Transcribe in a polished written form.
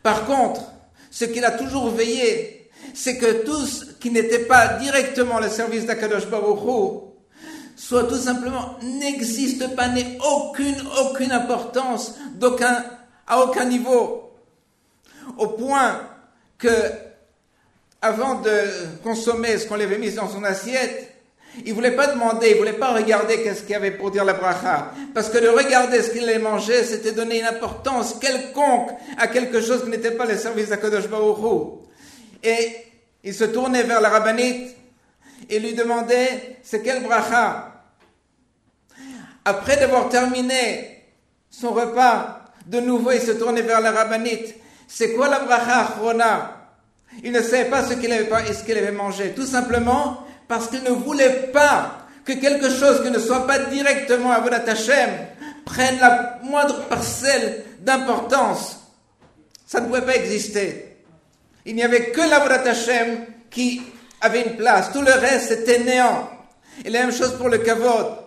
Par contre, ce qu'il a toujours veillé, c'est que tout ce qui n'était pas directement le service d'Akadosh Baruch Hu soit tout simplement, n'existe pas, n'ait aucune importance à aucun niveau. Au point que, avant de consommer ce qu'on lui avait mis dans son assiette, il voulait pas demander, il voulait pas regarder qu'est-ce qu'il y avait pour dire la bracha. Parce que de regarder ce qu'il allait manger, c'était donner une importance quelconque à quelque chose qui n'était pas le service d'Akadosh Baruch Hu. Et il se tournait vers la rabbinite et lui demandait, c'est quelle bracha? Après d'avoir terminé son repas, de nouveau il se tournait vers la rabbinite. C'est quoi la bracha achrona? Il ne savait pas ce qu'il avait mangé. Tout simplement parce qu'il ne voulait pas que quelque chose qui ne soit pas directement Avodat Hashem prenne la moindre parcelle d'importance. Ça ne pouvait pas exister. Il n'y avait que l'Avodat Hashem qui avait une place. Tout le reste était néant. Et la même chose pour le kavod.